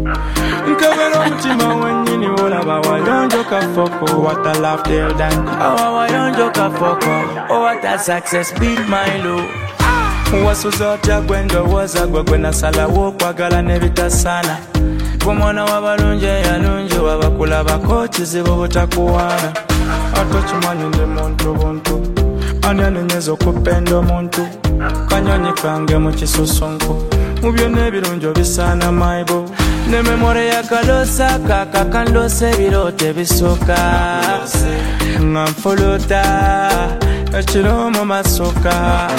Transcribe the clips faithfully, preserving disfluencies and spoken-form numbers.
Nkabera omutima wennyini olaba wayonjo kafoko. What a laugh they'll done. Oh, wayonjo kafoko. Oh, what a success beat my low. Wasuza otya gwendowooza gwe gwe nasalawo okwagala ne bitasana. Omwana w'abalungi eyalungi wabakulabako kizibu butakuwaana. Ate kimanyi ndi muntu buntu ani anenyeza okupenda omuntu. Kanyonyi kange mu kisusunku mu byonna ebirungi obisaana maibo. Ne memore ya kalosa kaka kandose ebirooto ebisooka nga nfuluta ekiro mu masooka.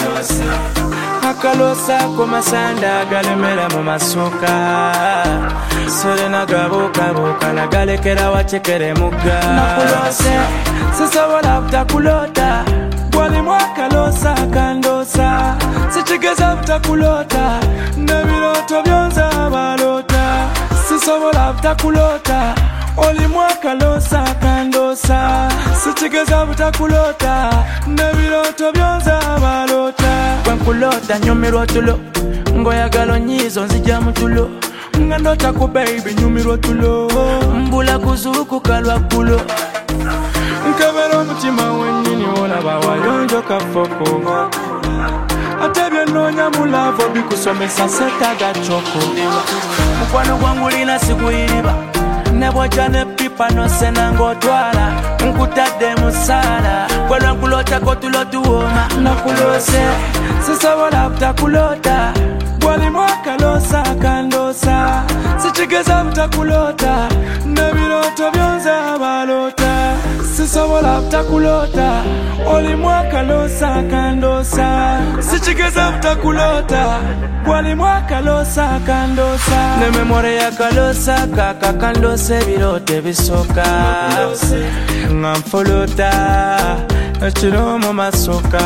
Akalosa komasanda galemera mu masooka. Serena gabuka buka nagalekera wachekere muga. Nakulose sisobola butakulota. Walimu akalosa kandosa. Sichigeza butakulota. Nebirooto byonza abalota. Sisobola butakulota. Walimu akalosa kandosa. Sichigeza butakulota. Nebirooto byonza abalota. Kwenkulota nyumirwa tulo. Ngoyagala nyizo nzija mutulo. Ngandota ku baby nyumirwa tulo. Mbula kuzuku kalwa kulo. Nkabera omutima wennyini olaba wayonjo kafoko. Ate byonnoonya mu lavo bikusomesa setaga choko. Mukwano gwangu lina siguyiriba. Ne bw'ojja ne pipa n'osena ng'otwala. Nkutadde mu ssaala. Gwe lwenkulootako tulo tuwooma. Nakulose sisobola butakulota. Walimu akalosa kandosa. Sichigeza butakulota. Nebirooto byonza abalota. Sisobola butakulota. Walimu akalosa kandosa. Sichigeza butakulota. Walimu akalosa kandosa. Ne memore ya kalosa kaka kandosa ebirooto ebisooka nga nfuluta ekiro mu masooka.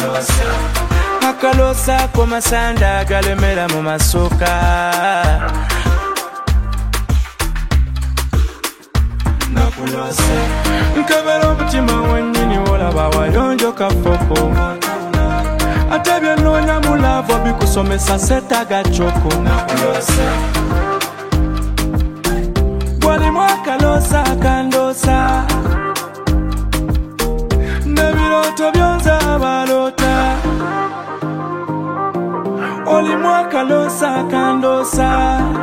Akalosa komasanda galemera mu masooka. Nakulose nkabera omutima wennyini olaba wayonjo kafoko. Ate byonnoonya mu lavo bikusomesa setaga choko. Nakulose walimu akalosa kandosa. Nebirooto byonza abalota. Walimu akalosa kandosa.